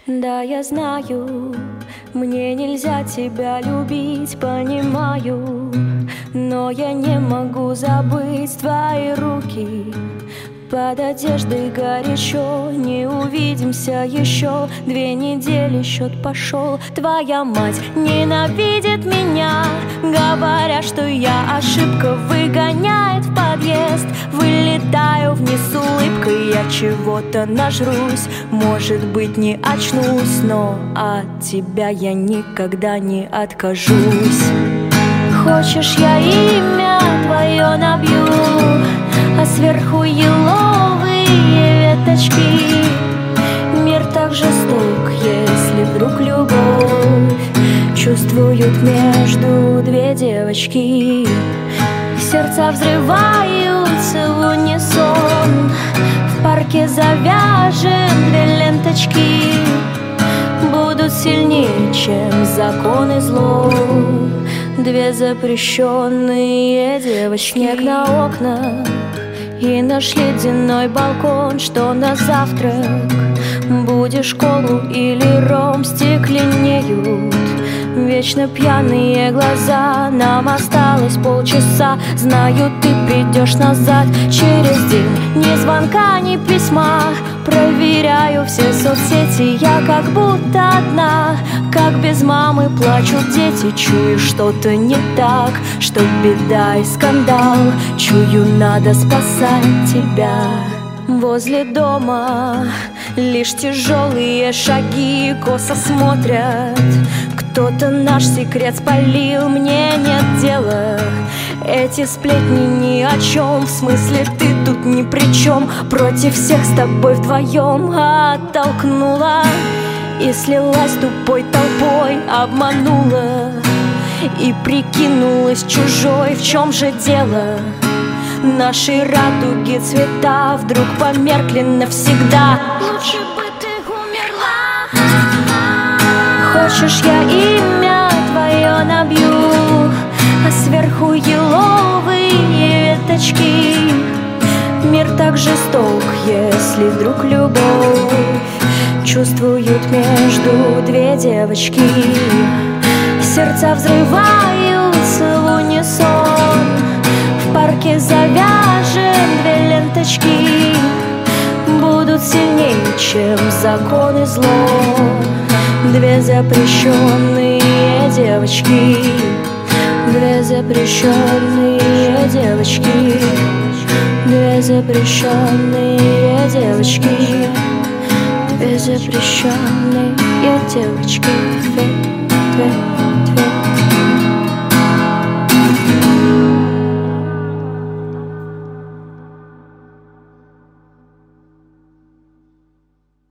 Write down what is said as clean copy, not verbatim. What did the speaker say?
Да, я знаю, мне нельзя тебя любить, понимаю, но я не могу забыть твои руки. Под одеждой горячо, не увидимся еще. 2 недели, счет пошел. Твоя мать ненавидит меня, говоря, что я ошибка, выгоняет в подъезд. Вылетаю вниз с улыбкой, я чего-то нажрусь. Может быть, не очнусь, но от тебя я никогда не откажусь. Хочешь, я имя твое набью, а сверху еловые веточки. Мир так жесток, если вдруг любовь чувствуют между 2 девочки. Сердца взрываются в унисон, в парке завяжем 2 ленточки. Будут сильнее, чем законы зло 2 запрещенные девочки. Снег на окнах и наш ледяной балкон. Что на завтрак? Будешь колу или ром? Стекленеют вечно пьяные глаза. Нам осталось полчаса, знаю, ты придешь назад через день. Ни звонка, ни письма, проверяю все соцсети. Я как будто одна, как без мамы плачут дети. Чую, что-то не так, что беда и скандал. Чую, надо спасать тебя. Возле дома лишь тяжелые шаги косо смотрят. Кто-то наш секрет спалил, мне нет дела. Эти сплетни ни о чем, в смысле ты тут ни при чем. Против всех с тобой вдвоем оттолкнула и слилась тупой толпой, обманула и прикинулась чужой. В чем же дело? Наши радуги цвета вдруг померкли навсегда. Лучше бы ты умерла. Хочешь, я имя твое набью, а сверху еловые веточки. Мир так жесток, если вдруг любовь чувствуют между 2 девочки. Сердца взрываются в унисон, в парке завяжем 2 ленточки. Будут сильнее, чем законы зло 2 запрещенные девочки. 2 запрещенные девочки. 2 запрещенные девочки. 2 запрещенные девочки.